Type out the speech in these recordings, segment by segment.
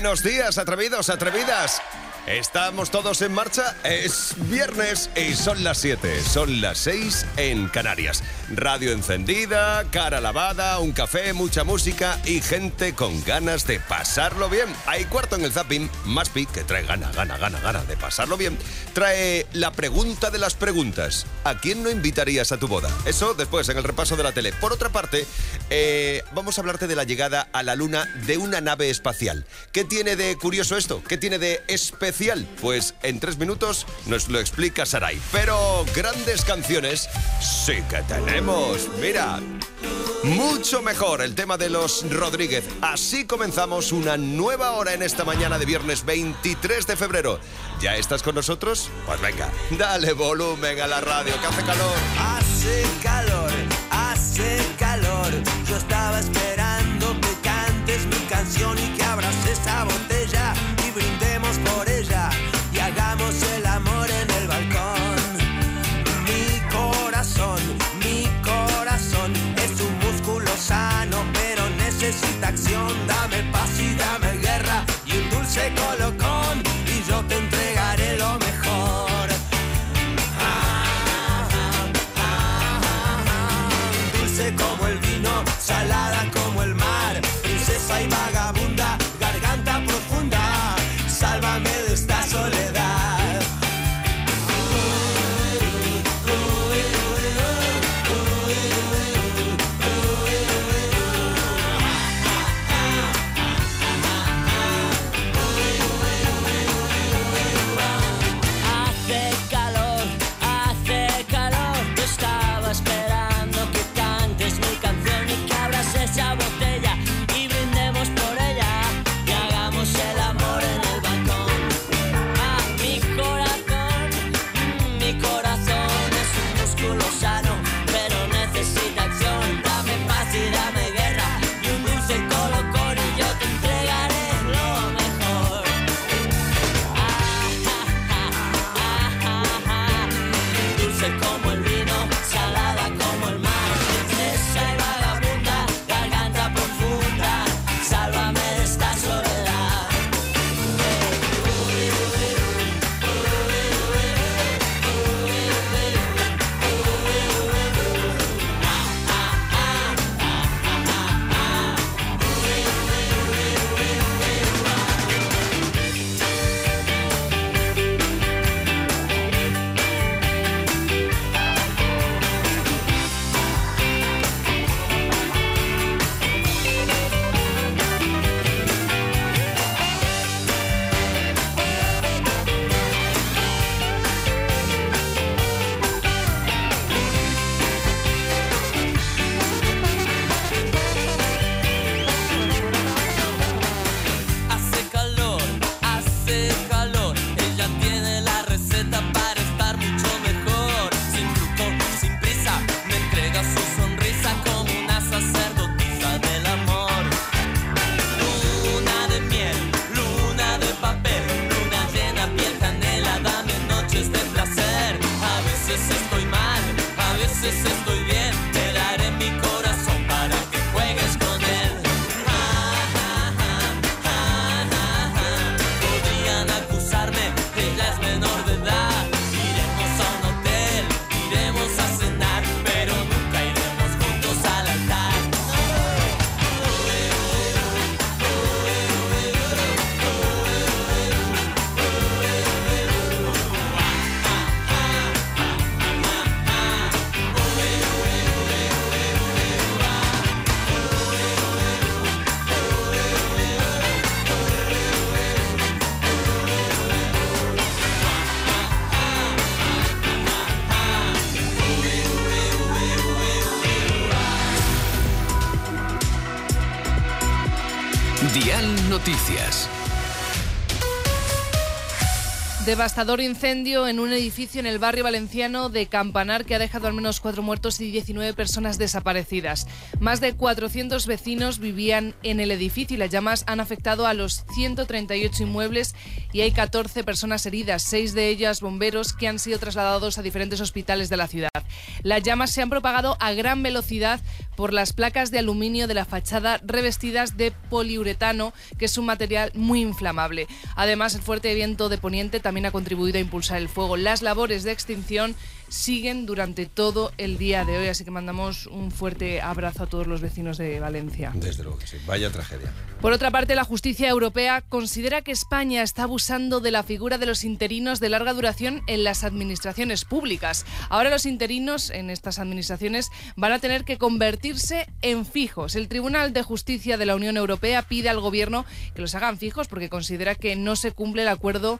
Buenos días, atrevidos, atrevidas. ¿Estamos todos en marcha? Es viernes y son las 7, son las 6 en Canarias. Radio encendida, cara lavada, un café, mucha música y gente con ganas de pasarlo bien. Hay cuarto en el zapping, Maspi, que trae gana de pasarlo bien, trae la pregunta de las preguntas. ¿A quién no invitarías a tu boda? Eso después en el repaso de la tele. Por otra parte, vamos a hablarte de la llegada a la luna de una nave espacial. ¿Qué tiene de curioso esto? ¿Qué tiene de especial? Pues en 3 minutos nos lo explica Saray. Pero grandes canciones sí que tenemos. Mira, mucho mejor el tema de los Rodríguez. Así comenzamos una nueva hora en esta mañana de viernes 23 de febrero. ¿Ya estás con nosotros? Pues venga, dale volumen a la radio, que hace calor. Hace calor, hace calor. Yo estaba esperando que cantes mi canción y que abras esa botella y brindemos por ella y hagamos el amor en el balcón. Mi corazón es un músculo sano, pero necesita acción. Dame paz y dame guerra y un dulce colocón y yo te entregaré lo mejor. Dulce como el vino, salada como el mar, princesa y vagabunda, garganta profunda, sálvame de esta soledad. Hace calor, yo estaba esperando que cantes mi canción y que abras esa botella y brindemos por ella y hagamos el amor en el balcón. Mi corazón es un músculo sano, pero necesita acción. Dame paz y dame guerra y un dulce colocón y yo te entregaré lo mejor. Dulce como el vino, salada como el mar, princesa y vagabunda, garganta profunda, sálvame de esta soledad. Hace calor, ella tiene la receta para estar mucho mejor. Sin truco, sin prisa, me entrega su sonrisa como una sacerdotisa del amor. Luna de miel, luna de papel, luna llena, piel canela, dame noches de placer. A veces estoy mal, a veces estoy bien, te daré mi corazón para que juegues con él. Podrían acusarme, ella es menor de edad. Iremos a un hotel, iremos a cenar, pero nunca iremos juntos al altar. Dial Noticias. Devastador incendio en un edificio en el barrio valenciano de Campanar que ha dejado al menos 4 muertos y 19 personas desaparecidas. Más de 400 vecinos vivían en el edificio y las llamas han afectado a los 138 inmuebles y hay 14 personas heridas, 6 de ellas bomberos que han sido trasladados a diferentes hospitales de la ciudad. Las llamas se han propagado a gran velocidad por las placas de aluminio de la fachada revestidas de poliuretano, que es un material muy inflamable. Además, el fuerte viento de poniente también ha contribuido a impulsar el fuego. Las labores de extinción siguen durante todo el día de hoy, así que mandamos un fuerte abrazo a todos los vecinos de Valencia. Desde luego que sí, vaya tragedia. Por otra parte, la justicia europea considera que España está abusando de la figura de los interinos de larga duración en las administraciones públicas. Ahora los interinos en estas administraciones van a tener que convertirse en fijos. El Tribunal de Justicia de la Unión Europea pide al gobierno que los hagan fijos porque considera que no se cumple el acuerdo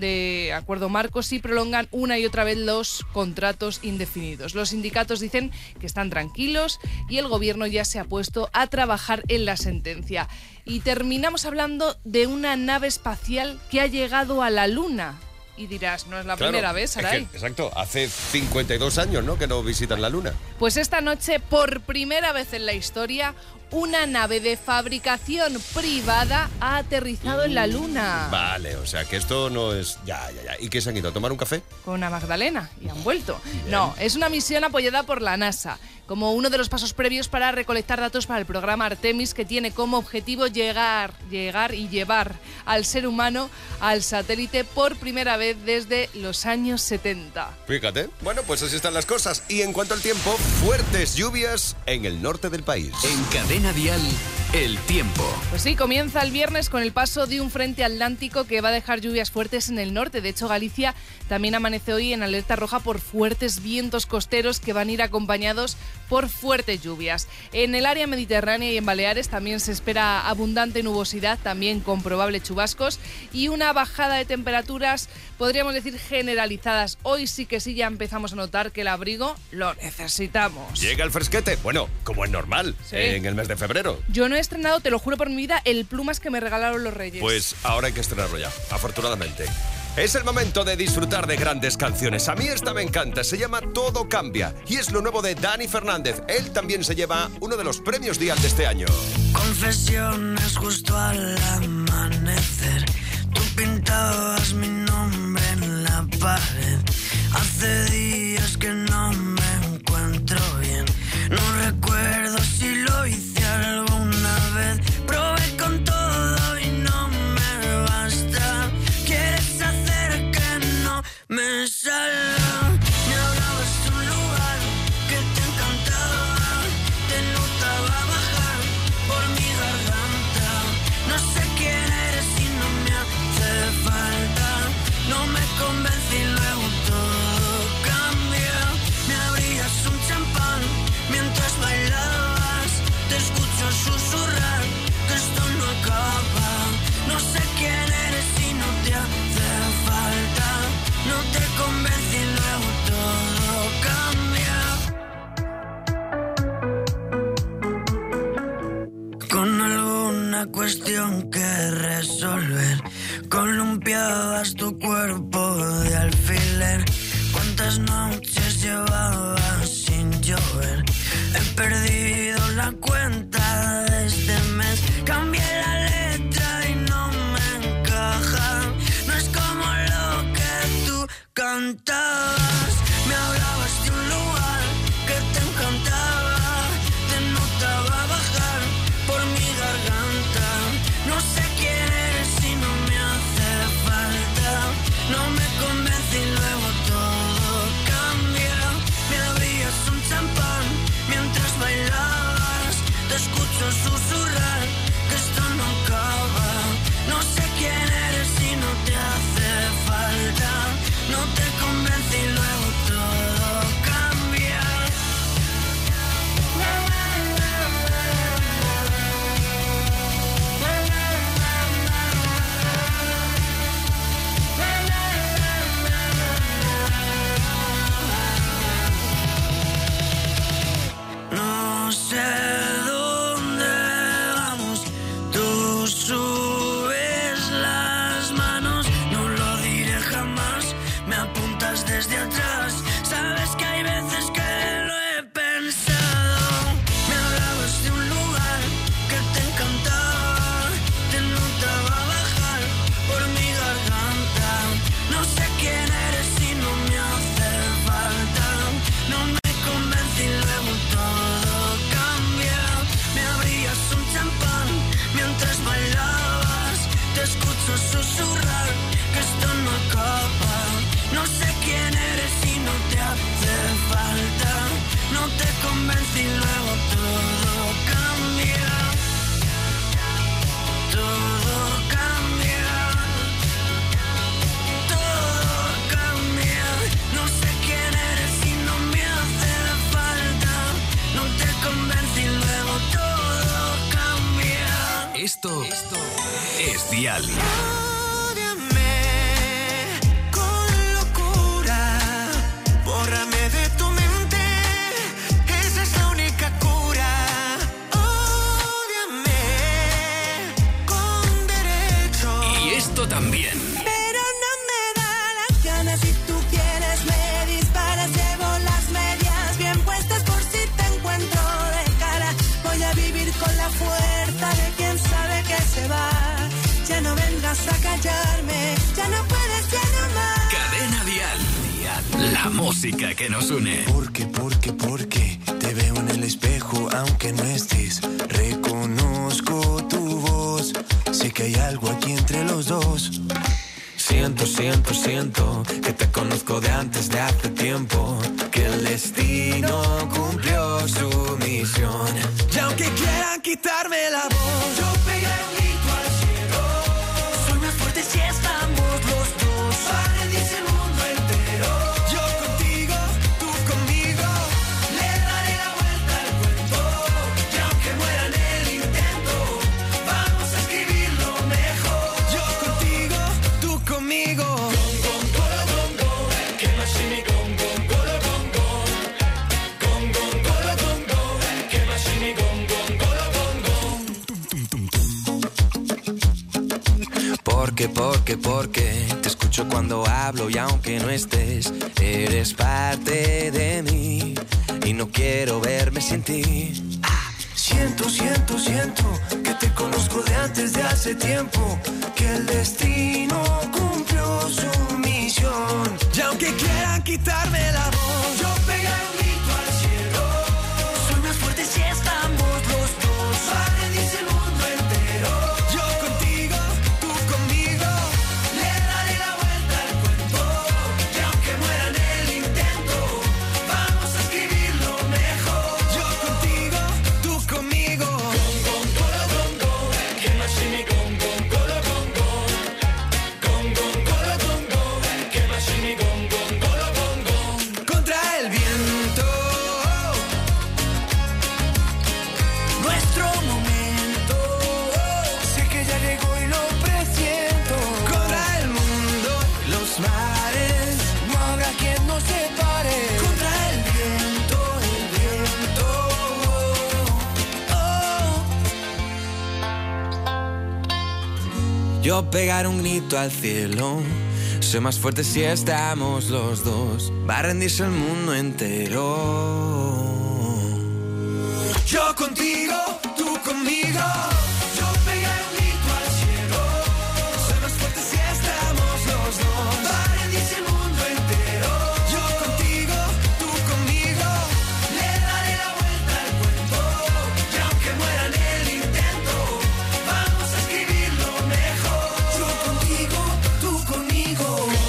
marco si prolongan una y otra vez los contratos indefinidos. Los sindicatos dicen que están tranquilos y el gobierno ya se ha puesto a trabajar en la sentencia. Y terminamos hablando de una nave espacial que ha llegado a la Luna. Y dirás, no es la primera vez, Saray. Exacto, hace 52 años, ¿no?, que no visitan la Luna. Pues esta noche, por primera vez en la historia, una nave de fabricación privada ha aterrizado en la Luna. Vale, o sea que esto no es... Ya. ¿Y qué se han ido a tomar un café? Con una Magdalena y han vuelto. Bien. No, es una misión apoyada por la NASA, como uno de los pasos previos para recolectar datos para el programa Artemis, que tiene como objetivo llegar y llevar al ser humano al satélite por primera vez desde los años 70. Fíjate. Bueno, pues así están las cosas. Y en cuanto al tiempo, fuertes lluvias en el norte del país. En Cadena Dial, el tiempo. Pues sí, comienza el viernes con el paso de un frente atlántico que va a dejar lluvias fuertes en el norte. De hecho, Galicia también amanece hoy en alerta roja por fuertes vientos costeros que van a ir acompañados por fuertes lluvias. En el área mediterránea y en Baleares también se espera abundante nubosidad, también con probables chubascos y una bajada de temperaturas, podríamos decir, generalizadas. Hoy sí que sí ya empezamos a notar que el abrigo lo necesitamos. Llega el fresquete, bueno, como es normal, Sí. En el mes de febrero. Yo no he estrenado, te lo juro por mi vida, el plumas que me regalaron los Reyes. Pues ahora hay que estrenarlo ya, afortunadamente. Es el momento de disfrutar de grandes canciones. A mí esta me encanta, se llama Todo Cambia y es lo nuevo de Dani Fernández. Él también se lleva uno de los premios Dial de este año. Confesiones justo al amanecer. Tú pintabas mi nombre en la pared. Hace días que no me encuentro bien. No recuerdo si lo hice alguna vez. Probé con todo y no me basta. Quieres hacer que no me salga. Me hablabas de un lugar que te encantaba. Te notaba bajar por mi garganta. No sé quién eres y no me hace falta. No me convencí y luego todo cambia. Me abrías un champán mientras bailabas. Te escucho susurrar que esto no acaba. No sé quién eres y no te hace falta. No te convencí y luego todo cambia. Con alguna cuestión que resolver, columpiabas tu cuerpo de alfiler. ¿Cuántas noches llevabas sin llover? He perdido la cuenta de este mes. Cambié la letra y no me encaja. No es como lo que tú cantabas. Me hablabas de un lugar que te encantaba. Te notaba bajar por mi garganta. No sé quién eres y no me hace falta. No me convence y luego todo cambia. Me abrías un champán mientras bailabas. Te Esto es Dial. Bórrame de tu mente, esa es la única cura. Ódiame con derecho. Y esto también. Pero no me da las ganas, si tú quieres me disparas. Llevo las medias bien puestas por si te encuentro de cara. Voy a vivir con la fuerza de quien sabe que se va. Ya no vengas a callarme, ya no puedes, ya no más. Cadena Dial. La música que nos une. Porque te veo en el espejo aunque no estés. Reconozco tu voz. Sé que hay algo aquí entre los dos. Siento que te conozco de antes de hace tiempo. Que el destino cumplió su misión. Y aunque quieran quitarme la voz, yo pegaré un grito al cielo. Soy más fuerte si estamos los dos. Para dice el mundo entero. Yo contigo, tú conmigo. Le daré la vuelta al cuento. Y aunque muera en el intento, vamos a escribirlo mejor. Yo contigo, tú conmigo. Porque te escucho cuando hablo y aunque no estés, eres parte de mí y no quiero verme sin ti. Siento que te conozco de antes de hace tiempo, que el destino cumplió su misión. Y aunque quieran quitarme la voz, yo pegaré un grito al cielo. Soy más fuerte si estamos los dos. Padre dice el mundo entero. Yo contigo, tú conmigo. Le daré la vuelta al cuento. Y aunque muera en el intento, vamos a escribirlo mejor. Yo contigo, tú conmigo. Contra el viento, nuestro momento. Sé que ya llegó y lo presiento. Contra el mundo, los mares, no habrá quien nos separe. Contra el viento, Yo pegar un grito al cielo. Soy más fuerte si estamos los dos. Va a rendirse el mundo entero. Yo contigo, tú conmigo. Yo pegaré un grito al cielo. Soy más fuerte si estamos los dos. Va a rendirse el mundo entero. Yo contigo, tú conmigo. Le daré la vuelta al cuento. Y aunque muera en el intento, vamos a escribirlo mejor. Yo contigo, tú conmigo.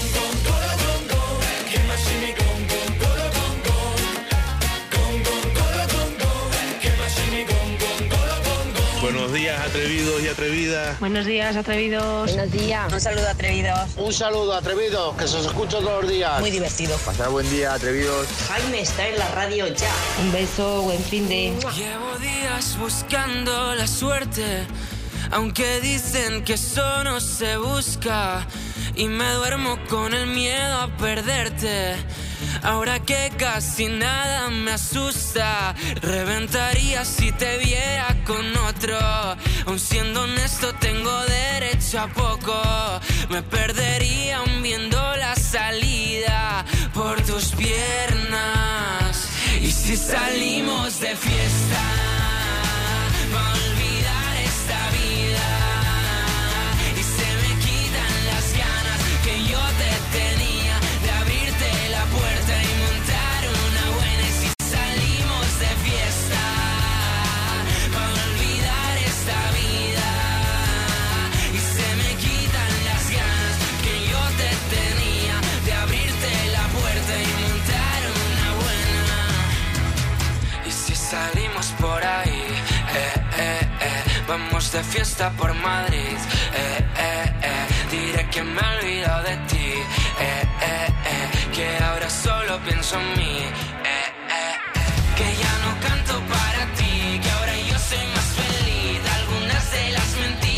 Buenos días, atrevidos y atrevidas. Buenos días, atrevidos. Buenos días. Un saludo, atrevidos. Un saludo, atrevidos, que se os escucha todos los días. Muy divertido. Pasad buen día, atrevidos. Jaime está en la radio ya. Un beso, buen fin de... Llevo días buscando la suerte, aunque dicen que eso no se busca. Y me duermo con el miedo a perderte. Ahora que casi nada me asusta, reventaría si te viera con otro. Aun siendo honesto tengo derecho a poco. Me perdería aún viendo la salida por tus piernas. Y si salimos de fiesta, pa' olvidar esta vida, y se me quitan las ganas que yo te tenía de abrirte la puerta y montar una buena. Y si salimos de fiesta, pa' olvidar esta vida, y se me quitan las ganas que yo te tenía de abrirte la puerta y montar una buena. Y si salimos por ahí, vamos de fiesta por Madrid, diré que me he olvidado de ti, que ahora solo pienso en mí, que ya no canto para ti, que ahora yo soy más feliz. Algunas de las mentiras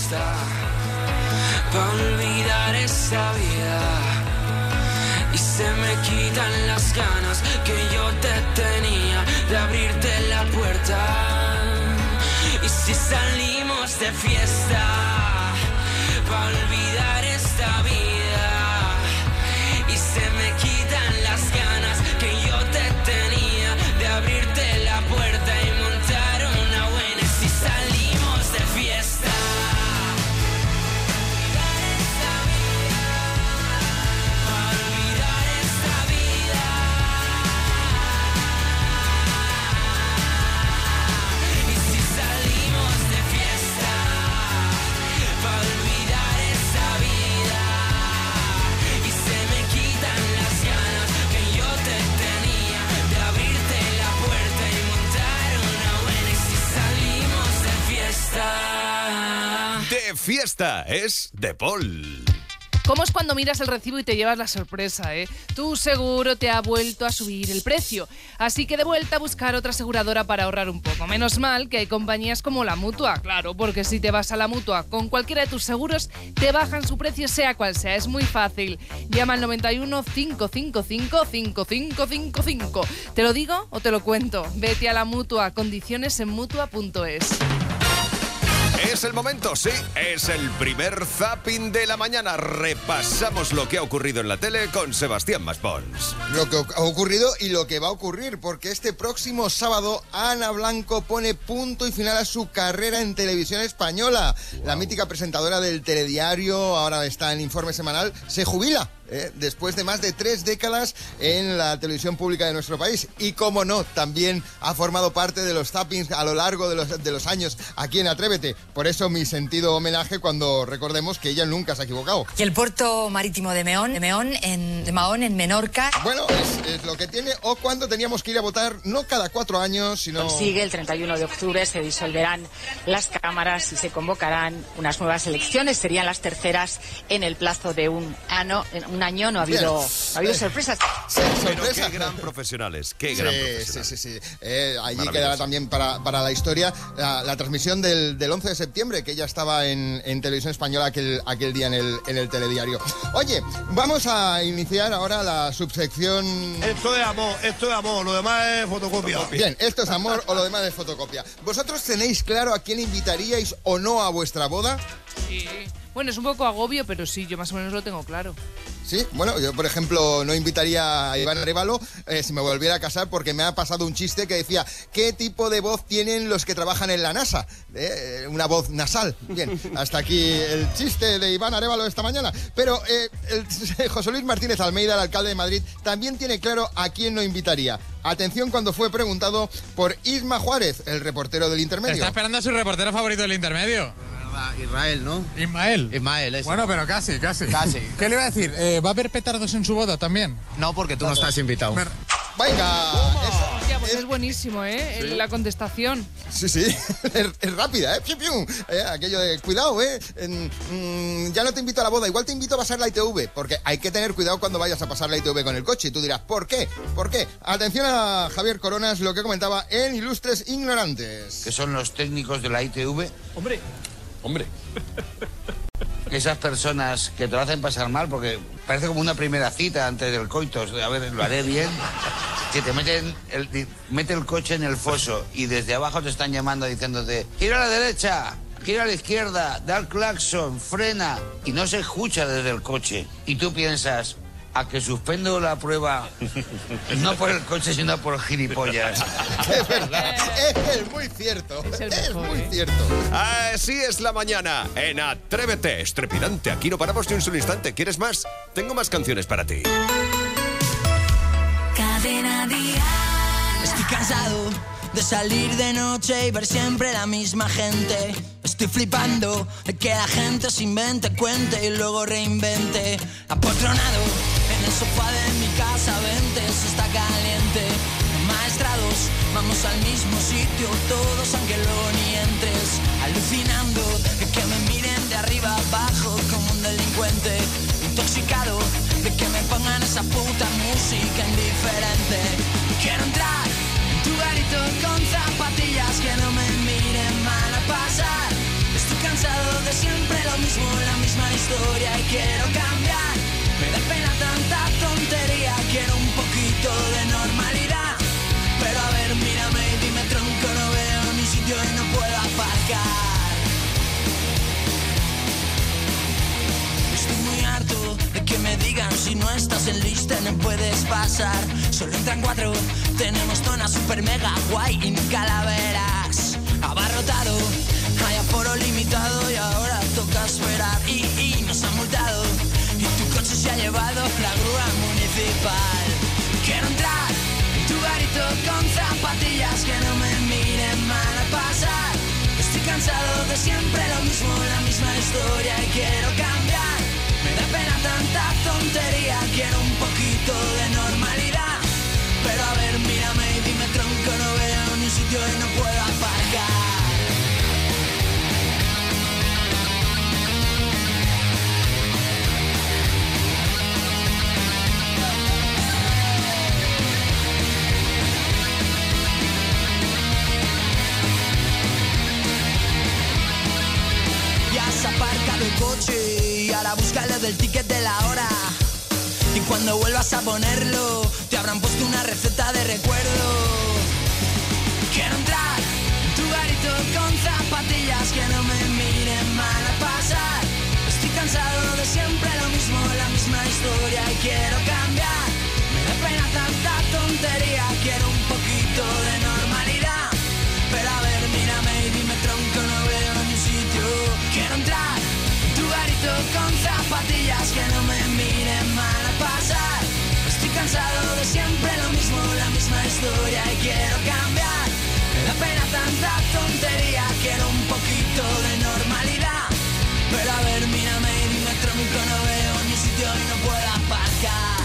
fiesta, pa' olvidar esa vida. Y se me quitan las ganas que yo te tenía de abrirte la puerta. Y si salimos de fiesta, pa' olvidar esta vida. Y se me quitan las ganas que yo te tenía de abrirte la puerta y montar una buena. Y si salimos de fiesta, pa' olvidar esta vida. Y si salimos de fiesta, pa' olvidar esta vida. Y se me quitan las ganas que yo te tenía de abrirte la puerta y montar una buena. Y si salimos de fiesta. De fiesta es de Paul. ¿Cómo es cuando miras el recibo y te llevas la sorpresa, eh? Tu seguro te ha vuelto a subir el precio. Así que de vuelta a buscar otra aseguradora para ahorrar un poco. Menos mal que hay compañías como la Mutua, claro, porque si te vas a la Mutua con cualquiera de tus seguros, te bajan su precio sea cual sea. Es muy fácil. Llama al 91 555 5555. ¿Te lo digo o te lo cuento? Vete a la Mutua. Condiciones en Mutua.es. Es el momento, sí, es el primer zapping de la mañana. Repasamos lo que ha ocurrido en la tele con Sebastián Maspons. Lo que ha ocurrido y lo que va a ocurrir, porque este próximo sábado Ana Blanco pone punto y final a su carrera en televisión española. La mítica presentadora del telediario, ahora está en Informe Semanal, se jubila. Después de más de 3 décadas en la televisión pública de nuestro país. Y como no, también ha formado parte de los zappings a lo largo de los años aquí en Atrévete. Por eso mi sentido homenaje cuando recordemos que ella nunca se ha equivocado. Y el puerto marítimo de Mahón en Menorca. Bueno, es lo que tiene. O cuando teníamos que ir a votar, no cada 4 años, sino... Sigue el 31 de octubre, se disolverán las cámaras y se convocarán unas nuevas elecciones. Serían las terceras en el plazo de un año. No ha habido sorpresas. Pero qué gran profesionales, qué gran profesionales. Sí. Allí quedará también para la historia la transmisión del 11 de septiembre, que ella estaba en Televisión Española aquel día en el telediario. Oye, vamos a iniciar ahora la subsección... Esto es amor, lo demás es fotocopia. Bien, esto es amor o lo demás es fotocopia. ¿Vosotros tenéis claro a quién invitaríais o no a vuestra boda? Sí. Bueno, es un poco agobio, pero sí, yo más o menos lo tengo claro. Sí, bueno, yo por ejemplo no invitaría a Iván Arévalo si me volviera a casar, porque me ha pasado un chiste que decía: ¿qué tipo de voz tienen los que trabajan en la NASA? Una voz nasal. Bien, hasta aquí el chiste de Iván Arévalo esta mañana. Pero José Luis Martínez Almeida, el alcalde de Madrid, también tiene claro a quién no invitaría. Atención cuando fue preguntado por Isma Juárez, el reportero del Intermedio. Está esperando a su reportero favorito del Intermedio. Israel, ¿no? Ismael, ese. Bueno, pero casi. ¿Qué le iba a decir? ¿Va a haber petardos en su boda también? No, porque tú no estás invitado. Venga. Pues es buenísimo, ¿eh? Sí. La contestación. Sí. Es rápida, ¿eh? ¡Pium, pium! Aquello de cuidado, ¿eh? Ya no te invito a la boda, igual te invito a pasar la ITV, porque hay que tener cuidado cuando vayas a pasar la ITV con el coche. Y tú dirás, ¿por qué? Atención a Javier Coronas, lo que comentaba en Ilustres Ignorantes. Que son los técnicos de la ITV. Hombre. Esas personas que te lo hacen pasar mal, porque parece como una primera cita antes del coito. A ver, lo haré bien. Que te mete el coche en el foso y desde abajo te están llamando diciéndote: gira a la derecha, gira a la izquierda, da el claxon, frena. Y no se escucha desde el coche. Y tú piensas: a que suspendo la prueba, no por el coche, sino por gilipollas. Es verdad, es muy cierto. Es muy cierto. Así es la mañana en Atrévete, estrepidante. Aquí no paramos ni un solo instante. ¿Quieres más? Tengo más canciones para ti. Cadena Dial. Estoy cansado de salir de noche y ver siempre la misma gente. Estoy flipando de que la gente se invente, cuente y luego reinvente. Apotronado en el sofá de mi casa, vente, se está caliente. Maestrados, vamos al mismo sitio todos, aunque luego ni entres. Alucinando de que me miren de arriba abajo como un delincuente. Intoxicado de que me pongan esa puta música indiferente. Quiero entrar en tu garito con zapatillas que no me miren mal a pasar. Estoy cansado de siempre historia y quiero cambiar. Me da pena tanta tontería, quiero un poquito de normalidad. Pero a ver, mírame y dime tronco, no veo ni sitio y no puedo aparcar. Estoy muy harto de que me digan si no estás en lista no puedes pasar. Solo entran 4, tenemos zona super mega guay y ni calaveras. Abarrotado, hay aforo limitado y ahora toca esperar. Y nos han multado y tu coche se ha llevado la grúa municipal. Quiero entrar en tu garito con zapatillas que no me miren mal a pasar. Estoy cansado de siempre lo mismo, la misma historia y quiero cambiar. Me da pena tanta tontería, quiero un poquito de normalidad. Pero a ver, mírame y dime tronco, no veo ni sitio y no puedo aparcar. Ya has aparcado el coche y ahora búscale del ticket de la hora. Y cuando vuelvas a ponerlo, te habrán puesto una receta de recuerdo. Quiero entrar en tu garito con zapatillas que no me miren mal a pasar. Estoy cansado de siempre lo mismo, la misma historia y quiero cambiar. Me da pena tanta tontería, quiero un poquito de normalidad. Pero a ver, mírame y dime tronco, no veo ni sitio. Quiero entrar en tu garito con zapatillas que no me miren mal a pasar. Estoy cansado de siempre lo mismo, la misma historia y quiero cambiar. Me da pena tanta tontería, quiero un poquito de normalidad. Pero a ver, mírame y dime tronco, no veo ni sitio y no puedo aparcar.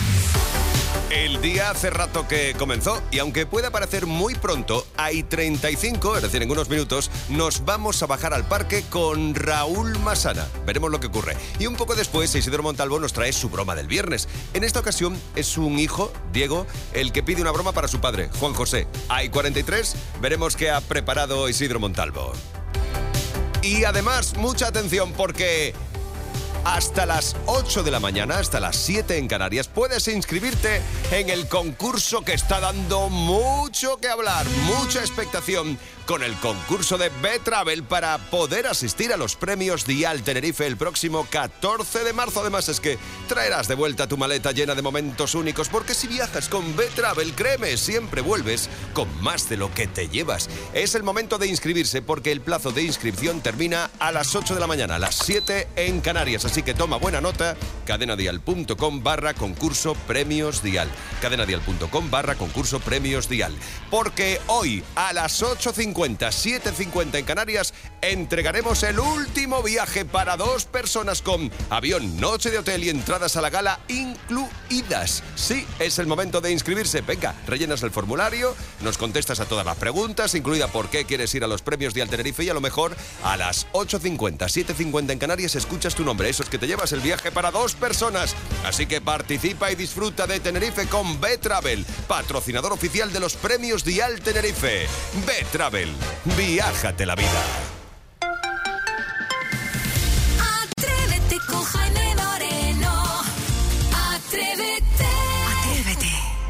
El día hace rato que comenzó y aunque pueda parecer muy pronto, hay 35, es decir, en unos minutos, nos vamos a bajar al parque con Raúl Masana. Veremos lo que ocurre. Y un poco después, Isidro Montalvo nos trae su broma del viernes. En esta ocasión es un hijo, Diego, el que pide una broma para su padre, Juan José. Hay 43, veremos qué ha preparado Isidro Montalvo. Y además, mucha atención porque hasta las 8 de la mañana, hasta las 7 en Canarias, puedes inscribirte en el concurso que está dando mucho que hablar, mucha expectación, con el concurso de B-Travel para poder asistir a los premios Dial Tenerife el próximo 14 de marzo. Además es que traerás de vuelta tu maleta llena de momentos únicos, porque si viajas con B-Travel, créeme, siempre vuelves con más de lo que te llevas. Es el momento de inscribirse porque el plazo de inscripción termina a las 8 de la mañana, a las 7 en Canarias. Así que toma buena nota, cadenadial.com/concurso premios Dial. cadenadial.com/concurso premios Dial. Porque hoy a las 8:50, 7:50 en Canarias, entregaremos el último viaje para 2 personas con avión, noche de hotel y entradas a la gala incluidas. Sí, es el momento de inscribirse. Venga, rellenas el formulario, nos contestas a todas las preguntas, incluida por qué quieres ir a los premios Dial Tenerife, y a lo mejor a las 8:50, 7:50 en Canarias escuchas tu nombre. Eso es que te llevas el viaje para 2 personas. Así que participa y disfruta de Tenerife con B-Travel, patrocinador oficial de los premios Dial Tenerife. B-Travel, viájate la vida. Atrévete con Jaime Moreno. Atrévete. Atrévete.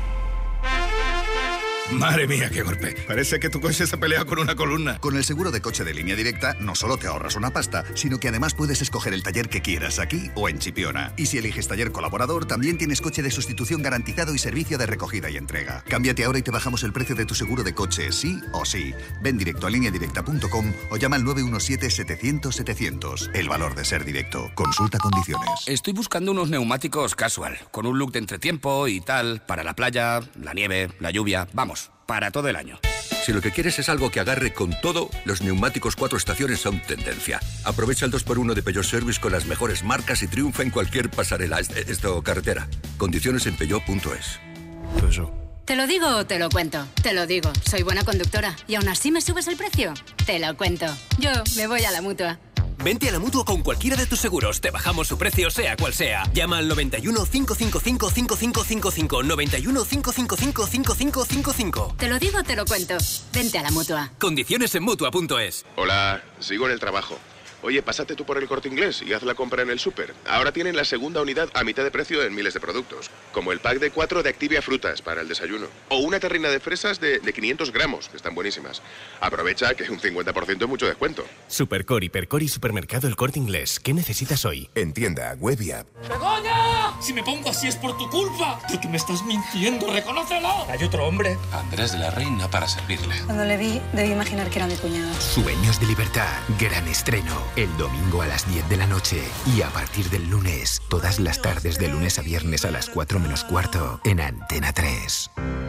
Madre mía, qué golpe. Parece que tu coche se pelea con una columna. Con el seguro de coche de Línea Directa no solo te ahorras una pasta, sino que además puedes escoger el taller que quieras aquí o en Chipiona. Y si eliges taller colaborador, también tienes coche de sustitución garantizado y servicio de recogida y entrega. Cámbiate ahora y te bajamos el precio de tu seguro de coche, sí o sí. Ven directo a lineadirecta.com o llama al 917-700-700. El valor de ser directo. Consulta condiciones. Estoy buscando unos neumáticos casual, con un look de entretiempo y tal, para la playa, la nieve, la lluvia, vamos, para todo el año. Si lo que quieres es algo que agarre con todo, los neumáticos 4 estaciones son tendencia. Aprovecha el 2x1 de Peugeot Service con las mejores marcas y triunfa en cualquier pasarela, carretera. Condiciones en peugeot.es. ¿Te lo digo o te lo cuento? Te lo digo, soy buena conductora. ¿Y aún así me subes el precio? Te lo cuento. Yo me voy a la Mutua. Vente a la Mutua con cualquiera de tus seguros. Te bajamos su precio, sea cual sea. Llama al 91 555 5555. 91 555 5555. Te lo digo o te lo cuento. Vente a la Mutua. Condiciones en Mutua.es. Hola, sigo en el trabajo. Oye, pásate tú por el Corte Inglés y haz la compra en el súper. Ahora tienen la segunda unidad a mitad de precio en miles de productos. Como el pack de 4 de Activia Frutas para el desayuno. O una terrina de fresas de 500 gramos, que están buenísimas. Aprovecha que un 50% es mucho descuento. Supercor, Hipercor y Supermercado El Corte Inglés. ¿Qué necesitas hoy? En tienda, web y app. ¡Begoña! Si me pongo así es por tu culpa. Porque me estás mintiendo, reconócelo. Hay otro hombre. Andrés de la Reina para servirle. Cuando le vi, debí imaginar que era mi cuñado. Sueños de libertad. Gran estreno. El domingo a las 10 de la noche. Y a partir del lunes, todas las tardes de lunes a viernes a las 4 menos cuarto en Antena 3.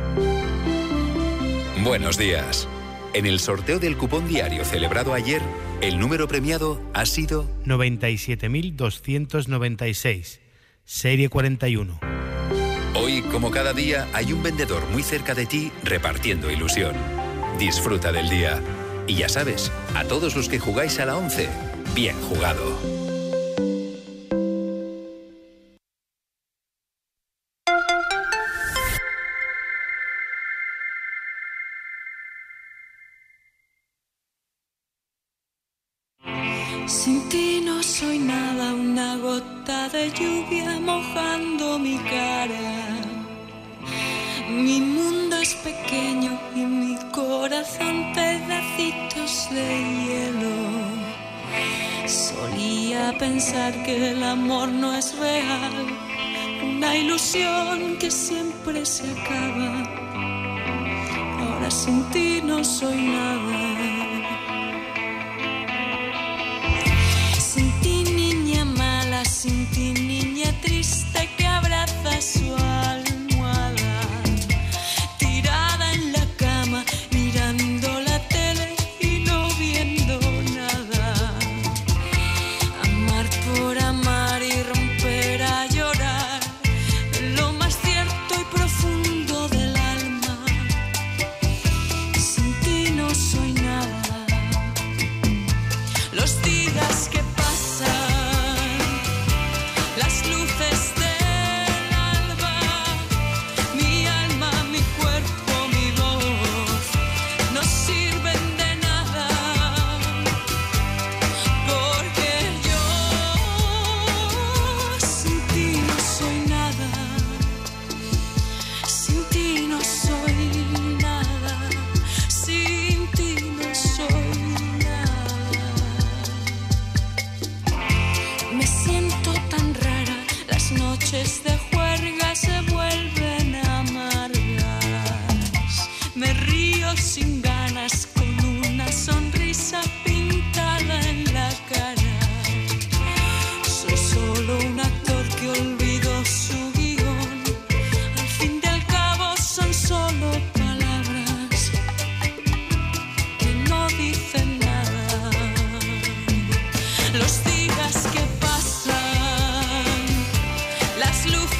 Buenos días. En el sorteo del cupón diario celebrado ayer, el número premiado ha sido 97.296, serie 41. Hoy, como cada día, hay un vendedor muy cerca de ti repartiendo ilusión. Disfruta del día. Y ya sabes, a todos los que jugáis a la 11, bien jugado. Sin ti no soy nada, una gota de lluvia mojando mi cara. Mi mundo es pequeño y mi corazón pedacitos de hielo. Solía pensar que el amor no es real, una ilusión que siempre se acaba. Ahora sin ti no soy nada. Sin ti niña mala, sin ti niña triste que abraza su almohada, tirada en la cama, mirando la tele y no viendo nada. Amar por amar y romper a llorar, en lo más cierto y profundo del alma. Sin ti no soy nada. Los días que las luces del alba, mi alma, mi cuerpo, mi voz, no sirven de nada, porque yo sin ti no soy nada, sin ti no soy nada, sin ti no soy nada. Me siento tan rara, las noches de juerga se vuelven amargas. Me río sin ganas con una sonrisa pintada en la cara. Soy solo un actor que olvidó su guión. Al fin y al cabo son solo palabras que no dicen nada. Los días que pasan, las luces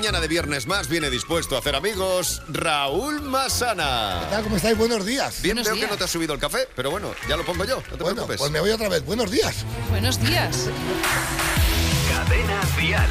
mañana de viernes más viene dispuesto a hacer amigos Raúl Masana. ¿Qué tal? ¿Cómo estáis? Buenos días. Bien, veo que no te has subido el café, pero bueno, ya lo pongo yo, no te preocupes. Pues me voy otra vez. Buenos días. Buenos días. Cadena Dial.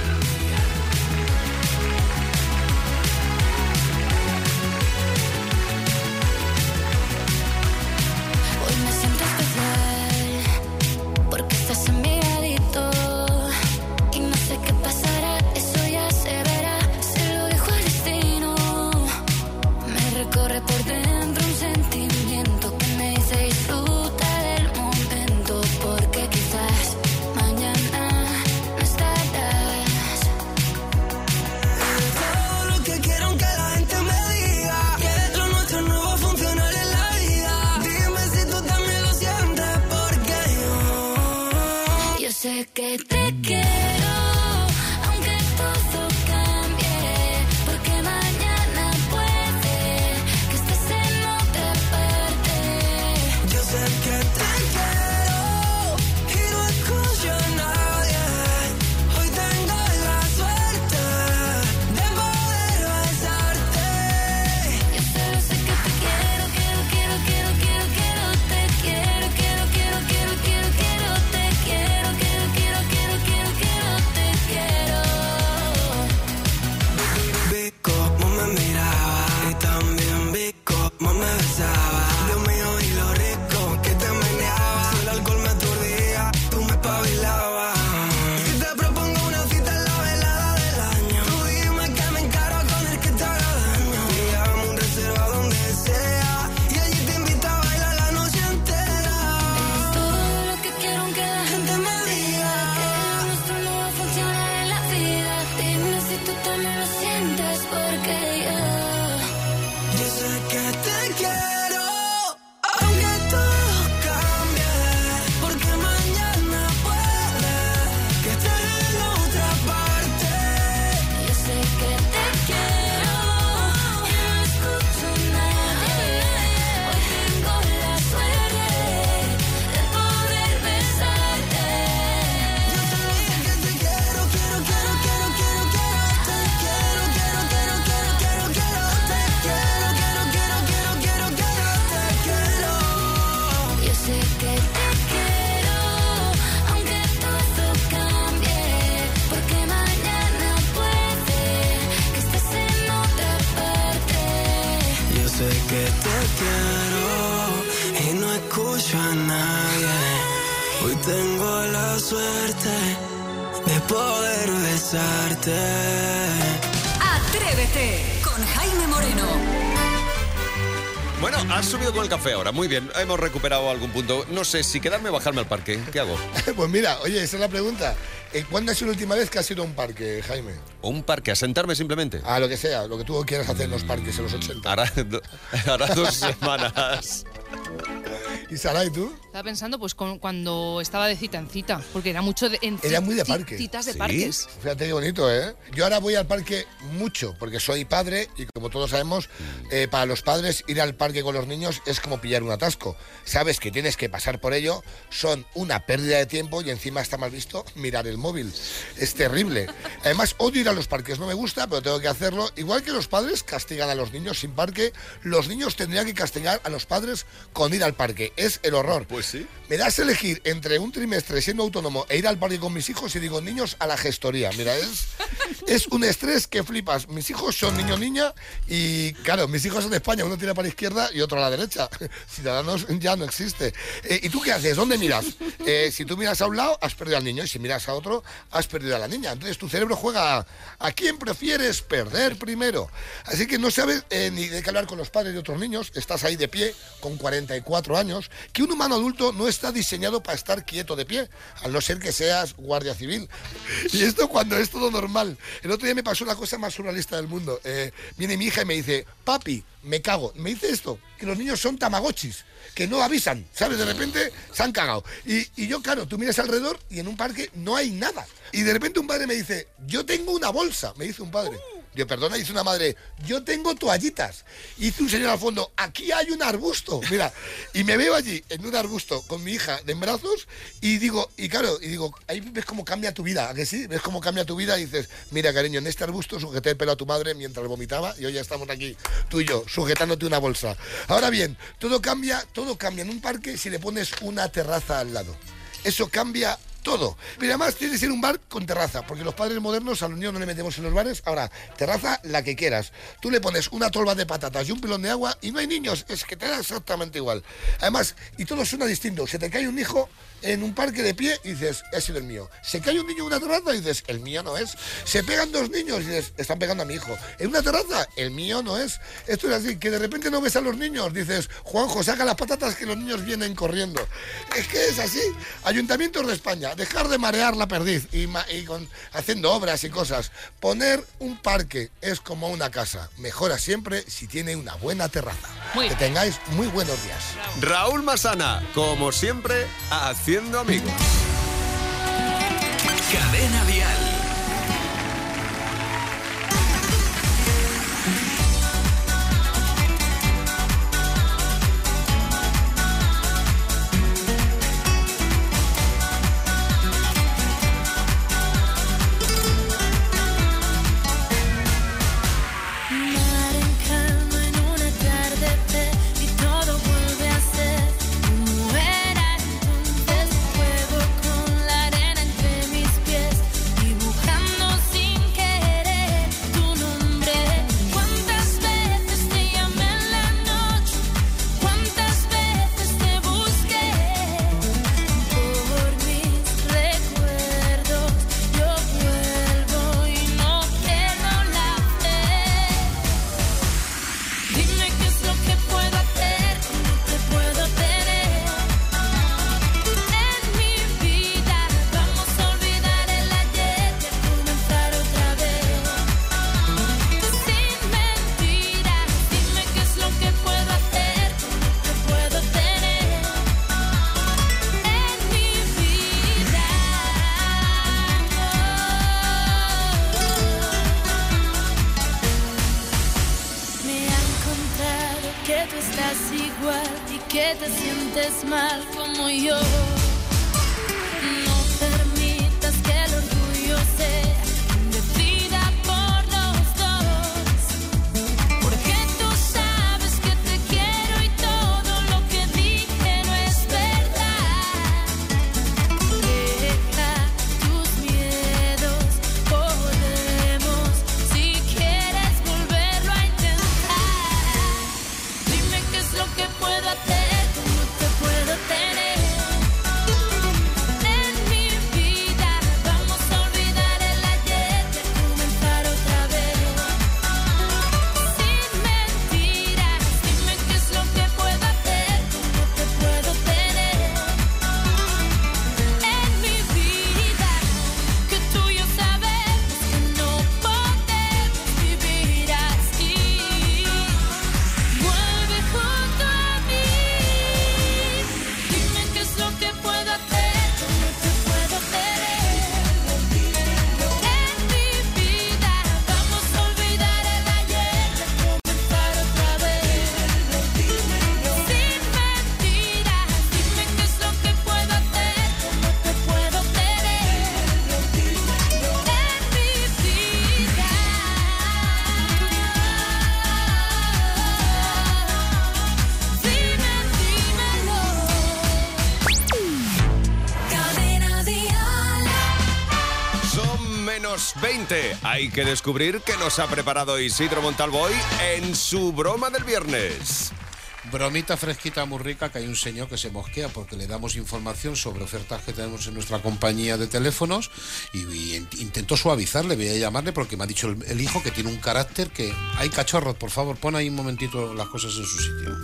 Hoy me siento especial porque estás en mi ladito y no sé qué pasará, eso ya se verá. Se lo dejo al destino. Me recorre por dentro un sentimiento que me dice disfruta del momento porque quizás mañana no estarás. Todo lo que quiero que la gente me diga que lo nuestro no va a funcionar en la vida. Dime si tú también lo sientes porque yo sé que te quiero aunque todo cambie porque mañana puede que estés en otra parte. Yo sé que te quiero y no escucho a nadie. Hoy tengo la suerte de poder besarte. Yo solo sé que te quiero, te quiero, te quiero, te quiero, vi cómo me miraba y también vi cómo me besaba. Dios mío, y lo rico que te meneaba. Si el alcohol me aturdía, tú me espabilabas. Si te propongo una cita en la velada del año, tú dime que me encaro con el que te haga daño. Digamos un reserva donde sea y allí te invito a bailar la noche entera. Es todo lo que quiero que la gente me diga que nuestro no va a funcionar en la vida. Dime si tú también lo sientes porque yo sé que te quiero aunque todo cambie porque mañana puede que estés en otra parte. Yo sé que te quiero y no escucho a nadie. Hoy tengo la suerte de poder besarte. Yo solo sé que te quiero, te quiero, te quiero, te quiero. Yo sé que te quiero aunque todo cambie porque mañana puede que estés en otra parte. Yo sé que te quiero y no escucho a nadie. Hoy tengo la suerte de poder besarte. Atrévete con Jaime Moreno. Bueno, has subido con el café ahora, muy bien, hemos recuperado algún punto. No sé si quedarme o bajarme al parque, ¿qué hago? Pues mira, oye, esa es la pregunta. ¿Cuándo ha sido la última vez que has ido a un parque, Jaime? ¿O un parque? ¿A sentarme simplemente? A lo que sea, lo que tú quieras hacer en los parques en los 80. Hará 2 semanas. ¿Y Sara, y tú? Estaba pensando pues cuando estaba de cita en cita, porque era mucho Era muy de parque. Citas de parques. Fíjate qué bonito, ¿eh? Yo ahora voy al parque mucho, porque soy padre y como todos sabemos, para los padres ir al parque con los niños es como pillar un atasco. Sabes que tienes que pasar por ello, son una pérdida de tiempo y encima está mal visto mirar el móvil. Es terrible. Además, odio ir a los parques, no me gusta, pero tengo que hacerlo. Igual que los padres castigan a los niños sin parque, los niños tendrían que castigar a los padres con ir al parque. Es el horror. Pues sí. Me das a elegir entre un trimestre siendo autónomo e ir al parque con mis hijos y digo, niños, a la gestoría. Mira, es un estrés que flipas. Mis hijos son niño-niña y, claro, mis hijos son de España. Uno tira para la izquierda y otro a la derecha. Ciudadanos ya no existe. ¿Y tú qué haces? ¿Dónde miras? Si tú miras a un lado, has perdido al niño. Y si miras a otro, has perdido a la niña. Entonces tu cerebro juega a quién prefieres perder primero. Así que no sabes ni de qué hablar con los padres de otros niños. Estás ahí de pie con 44 años. Que un humano adulto no está diseñado para estar quieto de pie, al no ser que seas guardia civil. Y esto cuando es todo normal. El otro día me pasó la cosa más surrealista del mundo. Viene mi hija y me dice, papi, me cago. Me dice esto, que los niños son tamagotchis, que no avisan, ¿sabes? De repente se han cagado. Y yo, claro, tú miras alrededor y en un parque no hay nada. Y de repente un padre me dice, yo tengo una bolsa, me dice un padre. Digo, perdona, dice una madre, yo tengo toallitas. Y dice un señor al fondo, aquí hay un arbusto. Mira, y me veo allí en un arbusto con mi hija en brazos y digo, ahí ves cómo cambia tu vida, ¿a que sí? Ves cómo cambia tu vida y dices, mira, cariño, en este arbusto sujeté el pelo a tu madre mientras vomitaba y hoy ya estamos aquí, tú y yo, sujetándote una bolsa. Ahora bien, todo cambia en un parque si le pones una terraza al lado. Eso cambia todo. Pero además tiene que ser un bar con terraza, porque los padres modernos a los niños no le metemos en los bares. Ahora, terraza la que quieras. Tú le pones una tolva de patatas y un pilón de agua y no hay niños, es que te da exactamente igual. Además, y todo suena distinto. Se te cae un hijo en un parque de pie y dices, ha sido el mío. Se cae un niño en una terraza y dices, el mío no es. Se pegan dos niños y dices, están pegando a mi hijo. En una terraza, el mío no es. Esto es así, que de repente no ves a los niños, dices, Juanjo, saca las patatas que los niños vienen corriendo. Es que es así. Ayuntamientos de España, dejar de marear la perdiz haciendo obras y cosas. Poner un parque es como una casa. Mejora siempre si tiene una buena terraza. Que tengáis muy buenos días. Raúl Masana, como siempre, haciendo amigos. Cadena Dial. menos 20. Hay que descubrir qué nos ha preparado Isidro Montalvoy en su broma del viernes. Bromita fresquita muy rica, que hay un señor que se mosquea porque le damos información sobre ofertas que tenemos en nuestra compañía de teléfonos y intento suavizarle, voy a llamarle porque me ha dicho el hijo que tiene un carácter que... Hay cachorros, por favor, pon ahí un momentito las cosas en su sitio.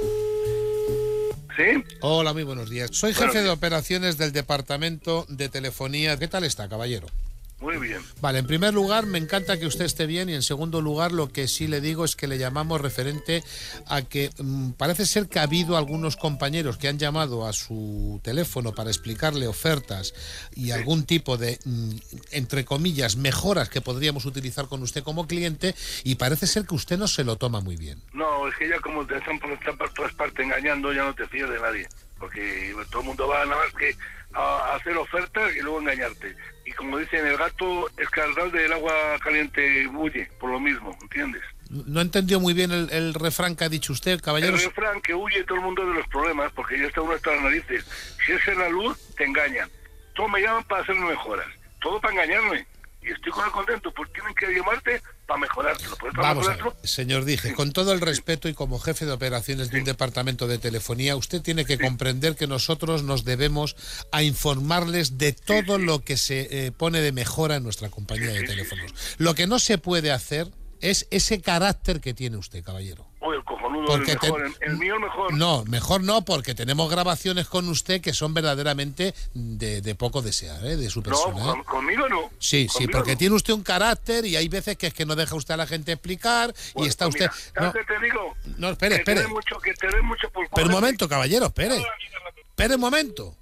¿Sí? Hola, muy buenos días. Soy jefe de operaciones del departamento de telefonía. ¿Qué tal está, caballero? Muy bien. Vale, en primer lugar, me encanta que usted esté bien y en segundo lugar, lo que sí le digo es que le llamamos referente a que parece ser que ha habido algunos compañeros que han llamado a su teléfono para explicarle ofertas y algún tipo de, entre comillas, mejoras que podríamos utilizar con usted como cliente y parece ser que usted no se lo toma muy bien. No, es que ya como te están por todas partes engañando, ya no te fías de nadie. Porque todo el mundo va nada más que a hacer ofertas y luego engañarte. Y como dicen, el gato escaldado del agua caliente huye, por lo mismo, ¿entiendes? No entendió muy bien el refrán que ha dicho usted, caballero. El refrán que huye todo el mundo de los problemas, porque ya está uno hasta las narices. Si es en la luz, te engañan. Todos me llaman para hacerme mejoras. Todo para engañarme. Y estoy con el contento, porque tienen que llamarte para mejorártelo. Vamos a ver, señor Dije, con todo el respeto y como jefe de operaciones de un departamento de telefonía, usted tiene que comprender que nosotros nos debemos a informarles de todo lo que se pone de mejora en nuestra compañía de teléfonos. Lo que no se puede hacer es ese carácter que tiene usted, caballero. Oye, el cojonudo, el mejor, el mío mejor. No, mejor no, porque tenemos grabaciones con usted que son verdaderamente de poco desear, de su persona. No, conmigo no. Sí, conmigo porque no. Tiene usted un carácter y hay veces que es que no deja usted a la gente explicar y está usted... Mira, ¿sabes qué te digo? No, espere. Que te dé mucho por favor. Pero un momento, caballero, espere. Espere un momento.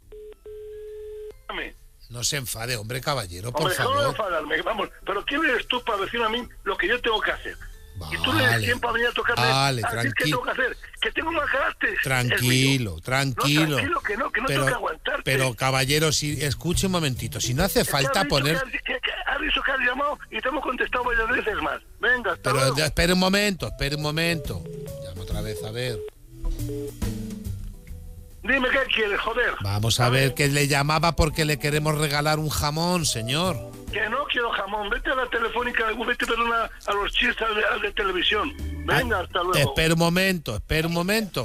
No se enfade, hombre, caballero, por favor. No enfadarme, vamos. Pero ¿quién eres tú para decirme a mí lo que yo tengo que hacer? Vale, y tú le des tiempo a venir a tocarme a decir qué tengo que hacer, que tengo más carácter. Tranquilo. No, tranquilo, que no tengo que aguantarte. Pero, caballero, si escuche un momentito, si no hace falta poner... Has dicho que has llamado y te hemos contestado varias veces más. Venga, hasta luego. Pero espere un momento. Llamo otra vez, a ver. Dime qué quieres, joder. Vamos a ver, que le llamaba porque le queremos regalar un jamón, señor. Que no quiero jamón, vete a la telefónica, vete a los chistes de televisión. Venga, hasta luego. Espera un momento.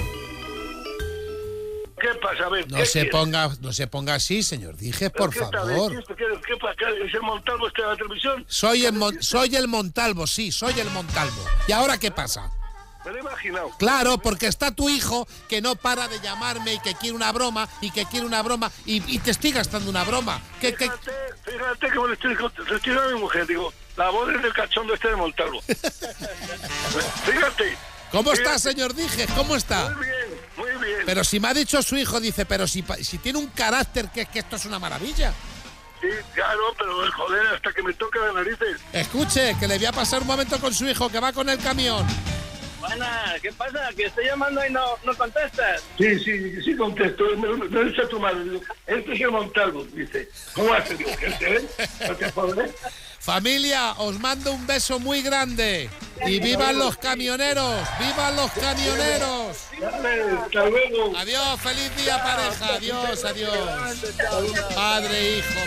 ¿Qué pasa? A ver, no se ponga así, señor. Dije, por favor. ¿Qué pasa? ¿Es el Montalvo este de la televisión? Soy el Montalvo, sí, soy el Montalvo. ¿Y ahora qué pasa? Me lo he imaginado. Claro, porque está tu hijo que no para de llamarme y que quiere una broma y te estoy gastando una broma. Fíjate que me lo estoy diciendo a mi mujer, digo, la voz es del cachondo este de Montalvo. Fíjate. ¿Cómo está, señor Dije? ¿Cómo está? Muy bien. Pero si me ha dicho su hijo, dice, pero si tiene un carácter que esto es una maravilla. Sí, claro, pero joder, hasta que me toca las narices. Escuche, que le voy a pasar un momento con su hijo, que va con el camión. Buenas, ¿qué pasa? Que estoy llamando y no contestas. Sí, contesto. No dice tu madre. Este es el Montalvo, dice. ¿Cómo haces? ¿No te jodes? Familia, os mando un beso muy grande. Y vivan los camioneros. ¡Vivan los camioneros! Hasta luego. Adiós, feliz día, pareja. Adiós. Padre, hijo.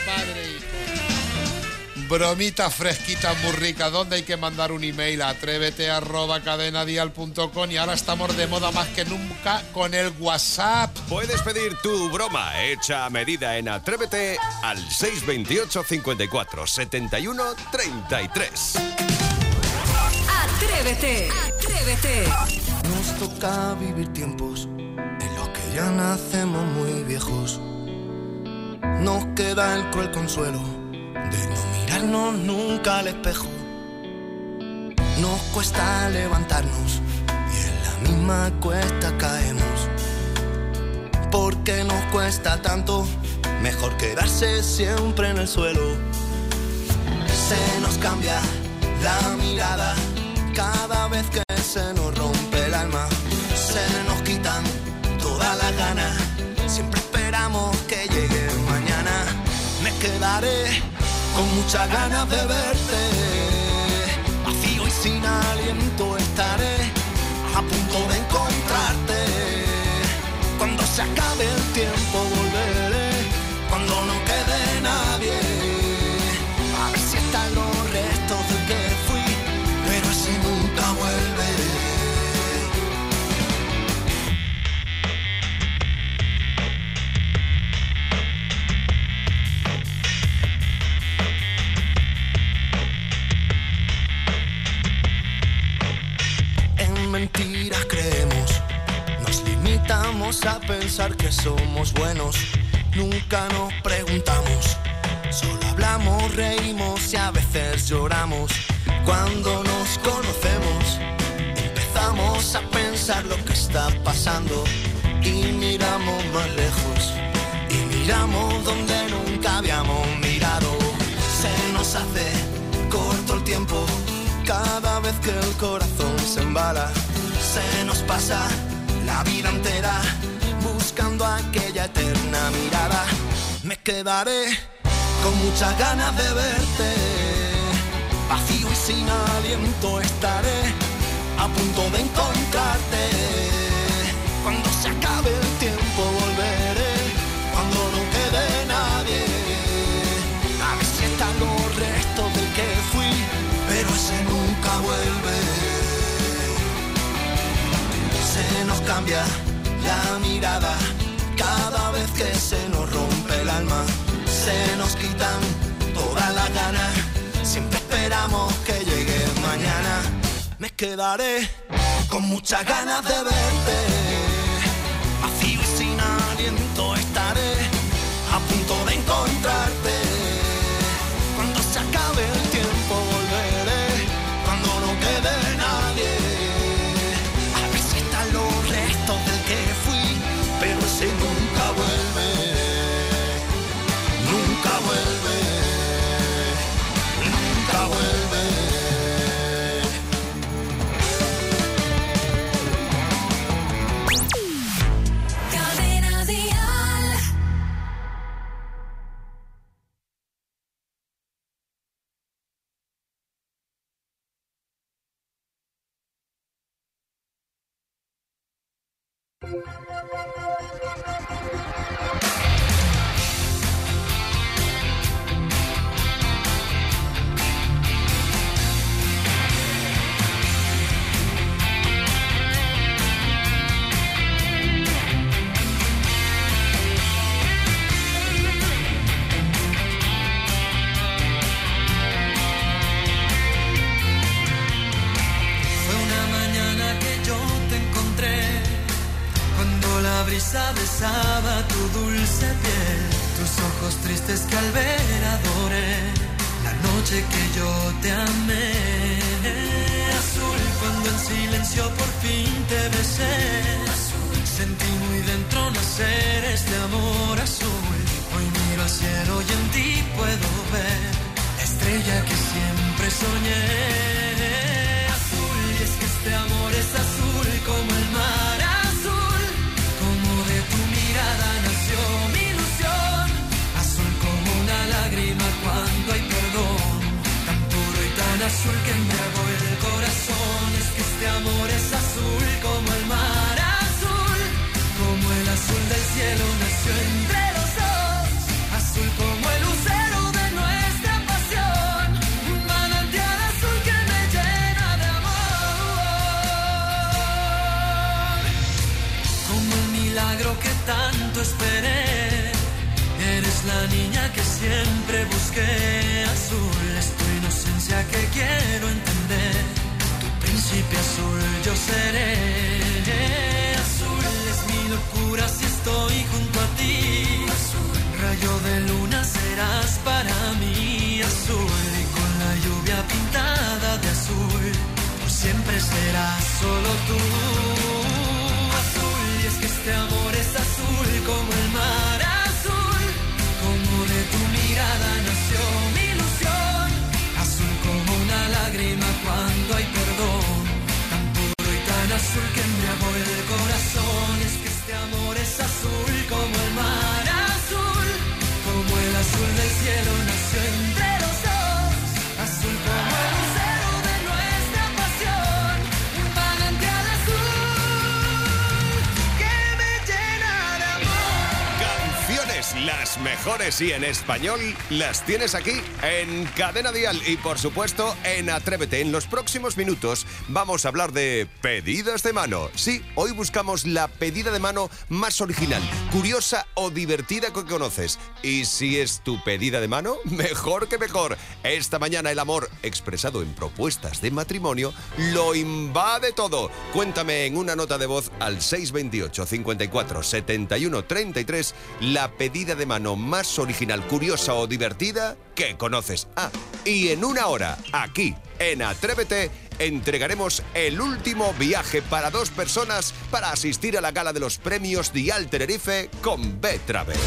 Bromita fresquita, muy rica. ¿Dónde hay que mandar un email? atrévete@cadenadial.com. Y ahora estamos de moda más que nunca con el WhatsApp. Puedes pedir tu broma hecha a medida en Atrévete al 628 54 71 33. Atrévete. Nos toca vivir tiempos en los que ya nacemos muy viejos. Nos queda el cruel consuelo de no mirarnos nunca al espejo. Nos cuesta levantarnos y en la misma cuesta caemos. Porque nos cuesta tanto, mejor quedarse siempre en el suelo. Se nos cambia la mirada cada vez que se nos rompe el alma. Se nos quitan todas las ganas, siempre esperamos que llegue mañana. Me quedaré con muchas ganas de verte, vacío y sin aliento estaré, a punto de encontrarte. Cuando se acabe el tiempo volveré, cuando no quede nadie, a ver si están los restos del que fui, pero ese nunca vuelve. Mentiras creemos, nos limitamos a pensar que somos buenos. Nunca nos preguntamos Solo hablamos, reímos y a veces lloramos. Cuando nos conocemos, empezamos a pensar lo que está pasando y miramos más lejos y miramos donde nunca habíamos mirado. Se nos hace corto el tiempo cada vez que el corazón se embala. Se nos pasa la vida entera buscando aquella eterna mirada. Me quedaré con muchas ganas de verte, vacío y sin aliento estaré a punto de encontrarte. Cuando se acabe el tiempo volveré, cuando no quede nadie, a ver si están los restos del que fui, pero ese nunca vuelve. Se nos cambia la mirada cada vez que se nos rompe el alma. Se nos quitan todas las ganas, siempre esperamos que llegue mañana. Me quedaré con muchas ganas de verte, vacío y sin aliento estaré a punto de encontrarte. Cuando se acabe el tiempo volveré, cuando no quede nadie, a ver si están los restos del que fui, pero ese nunca vuelve. Nunca vuelve, nunca vuelve. Cadena Dial. brisa besaba tu dulce piel, tus ojos tristes que al ver adoré, la noche que yo te amé. Azul, cuando en silencio por fin te besé, sentí muy dentro nacer este amor azul. Hoy miro al cielo y en ti puedo ver la estrella que siempre soñé. Azul, y es que este amor es azul como el mar azul, como de tu mirada nació mi ilusión. Azul como una lágrima cuando hay perdón, tan puro y tan azul que embriagó el corazón. Es que este amor es azul como el mar azul, como el azul del cielo nació entre los dos. Azul como el lucero de nuestra pasión, un manantial azul que me llena de amor. Como el milagro que tanto esperé, eres la niña que siempre busqué. Azul es tu inocencia que quiero entender, tu príncipe azul yo seré. Azul es mi locura si estoy junto a ti. Azul, rayo de luna serás para mí. Azul, y con la lluvia pintada de azul, por siempre serás solo tú. Azul, y es que este amor es azul como el mar azul, como de tu mirada nació mi ilusión. Azul como una lágrima cuando hay perdón, tan puro y tan azul que embriagó el corazón. Es que este amor es azul como el mar azul, como el azul del cielo nació entre los dos. Azul como el lucero de nuestra pasión, un manantial azul que me llena de amor. Canciones, las mejores y en español, las tienes aquí en Cadena Dial y por supuesto en Atrévete. En los próximos minutos vamos a hablar de pedidas de mano. Sí, hoy buscamos la pedida de mano más original, curiosa o divertida que conoces. Y si es tu pedida de mano, mejor que mejor. Esta mañana el amor expresado en propuestas de matrimonio lo invade todo. Cuéntame en una nota de voz al 628 54 71 33 la pedida de mano verano más original, curiosa o divertida que conoces. Ah, y en una hora, aquí, en Atrévete, entregaremos el último viaje para 2 personas para asistir a la gala de los premios Dial Tenerife con B-Travel.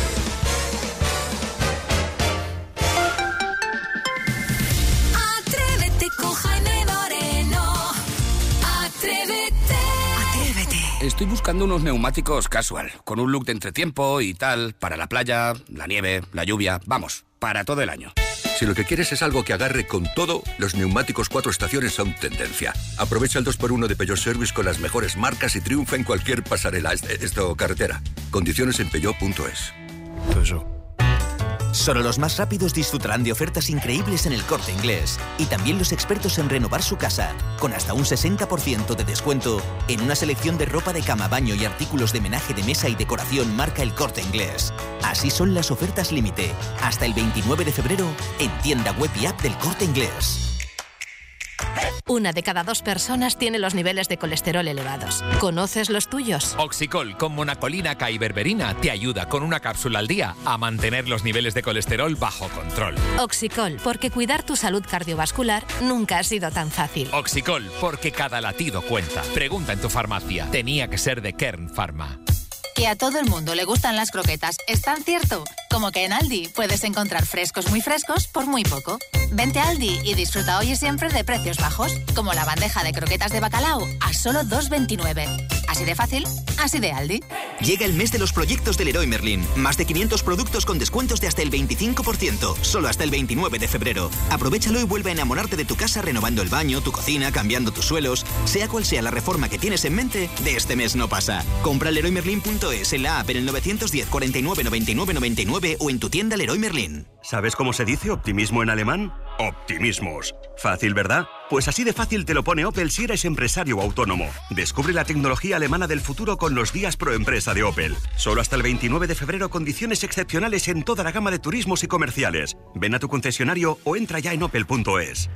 Atrévete con Jaime Moreno. Atrévete. Estoy buscando unos neumáticos casual, con un look de entretiempo y tal, para la playa, la nieve, la lluvia, vamos, para todo el año. Si lo que quieres es algo que agarre con todo, los neumáticos 4 estaciones son tendencia. Aprovecha el 2x1 de Peugeot Service con las mejores marcas y triunfa en cualquier pasarela, carretera. Condiciones en peugeot.es. Solo los más rápidos disfrutarán de ofertas increíbles en El Corte Inglés. Y también los expertos en renovar su casa, con hasta un 60% de descuento en una selección de ropa de cama, baño y artículos de menaje de mesa y decoración marca El Corte Inglés. Así son las ofertas límite, hasta el 29 de febrero en tienda web y app del Corte Inglés. 1 de cada 2 personas tiene los niveles de colesterol elevados. ¿Conoces los tuyos? Oxicol con monacolina K y berberina te ayuda con una cápsula al día a mantener los niveles de colesterol bajo control. Oxicol, porque cuidar tu salud cardiovascular nunca ha sido tan fácil. Oxicol, porque cada latido cuenta. Pregunta en tu farmacia. Tenía que ser de Kern Pharma. Que a todo el mundo le gustan las croquetas es tan cierto como que en Aldi puedes encontrar frescos muy frescos por muy poco. Vente a Aldi y disfruta hoy y siempre de precios bajos, como la bandeja de croquetas de bacalao a solo 2,29. Así de fácil, así de Aldi. Llega el mes de los proyectos del Leroy Merlin. Más de 500 productos con descuentos de hasta el 25%, solo hasta el 29 de febrero. Aprovechalo y vuelve a enamorarte de tu casa renovando el baño, tu cocina, cambiando tus suelos. Sea cual sea la reforma que tienes en mente, de este mes no pasa. Compra leroymerlin.es en la app en el 910 49 99 99 o en tu tienda Leroy Merlin. ¿Sabes cómo se dice optimismo en alemán? Optimismos. Fácil, ¿verdad? Pues así de fácil te lo pone Opel si eres empresario o autónomo. Descubre la tecnología alemana del futuro con los días pro empresa de Opel. Solo hasta el 29 de febrero condiciones excepcionales en toda la gama de turismos y comerciales. Ven a tu concesionario o entra ya en opel.es.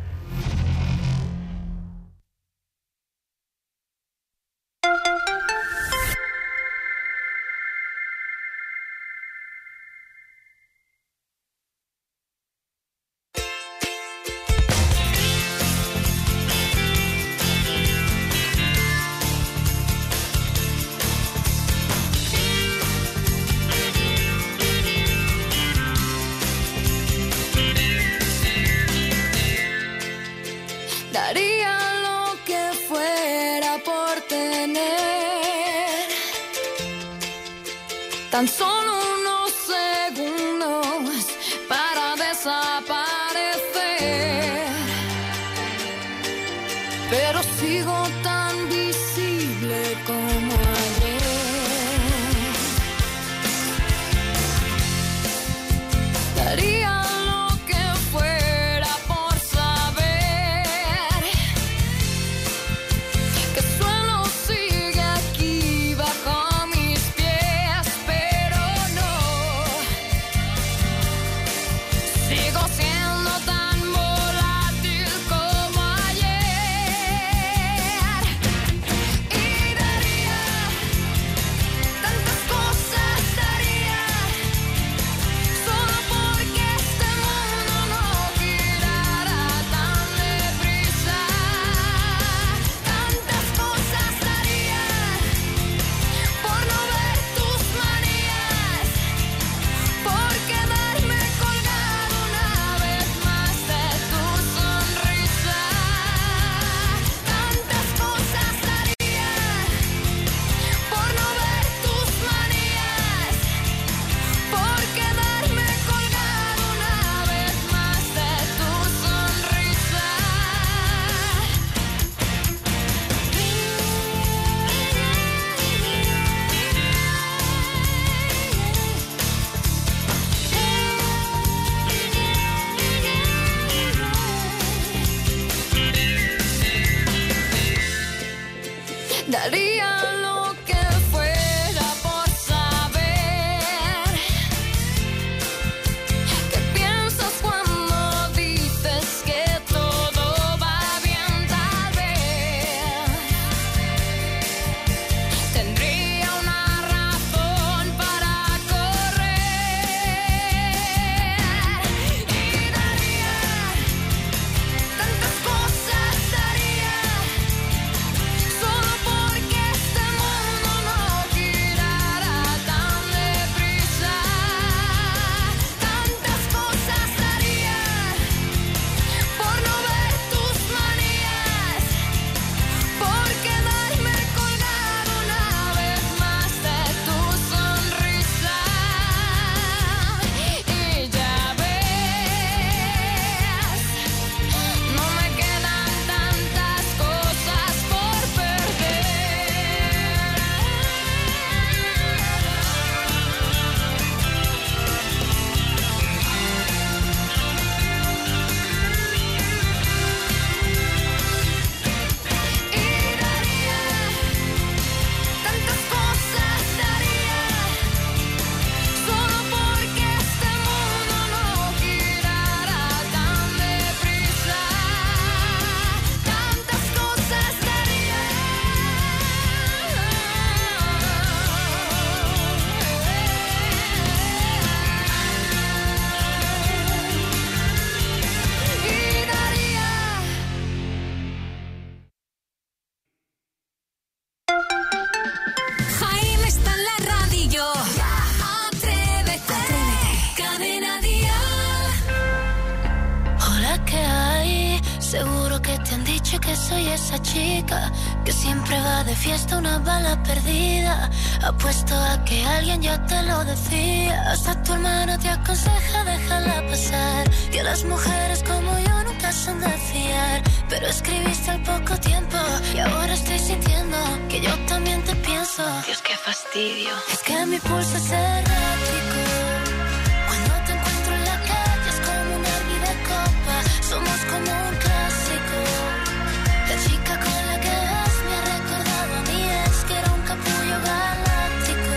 Daría lo que fuera por tener tan solo unos segundos para desaparecer. Pero sigo tan visible como ayer. Daría daría lo que fuera por saber qué piensas cuando dices que todo va bien. Tal vez tendría una razón para correr. dicho que soy esa chica que siempre va de fiesta, una bala perdida. Apuesto a que alguien ya te lo decía. Hasta tu hermana te aconseja déjala pasar, que las mujeres como yo nunca son de fiar. Pero escribiste al poco tiempo y ahora estoy sintiendo que yo también te pienso. Dios, qué fastidio. Es que mi pulso es errático. Cuando te encuentro en la calle es como un hervir de copa. Somos como un clásico. La chica con la que vas me ha recordado a mi ex, que era un capullo galáctico.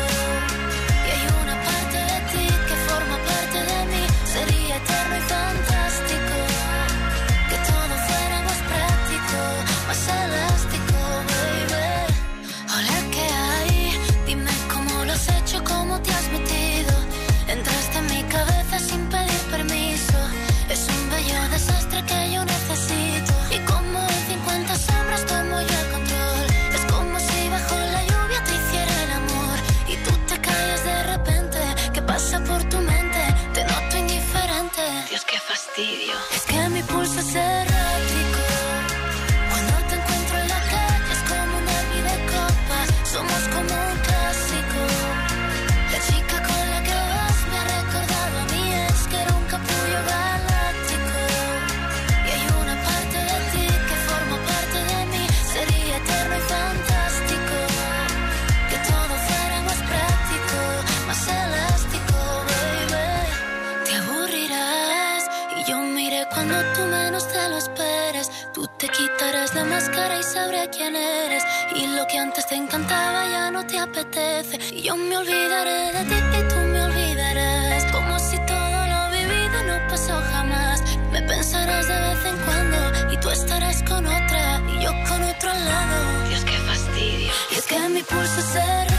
Y hay una parte de ti que forma parte de mí. Sería eterno y fantástico que todo fuera más práctico, más elástico, baby. Hola, ¿qué hay? Dime cómo lo has hecho, cómo te has metido. Entraste en mi cabeza sin pedir permiso. Es un bello desastre que yo necesito. Y como en 50 sombras tomo yo el control. Es como si bajo la lluvia te hiciera el amor y tú te callas de repente. ¿Qué pasa por tu mente? Te noto indiferente. Dios, qué fastidio. Es que mi pulso es errático. Cuando te encuentro en la calle es como un hervir de copas. Somos como un clásico. La chica con la que vas me ha recordado a mi ex, que era un capullo galáctico. Y hay una parte de ti que forma parte de mí. Sería eterno y fantástico que todo fuera más práctico, más elástico, baby. Te aburrirás y yo miré cuando tú menos te lo esperes. Tú te quitarás la máscara y sabré quién eres. Y lo que antes te encantaba ya no te apetece. Y yo me olvidaré de ti y tú me olvidarás. Como si todo lo vivido no pasó jamás. Me pensarás de vez en cuando y tú estarás con otra y yo con otro al lado. Dios, qué fastidio. Y es que mi pulso se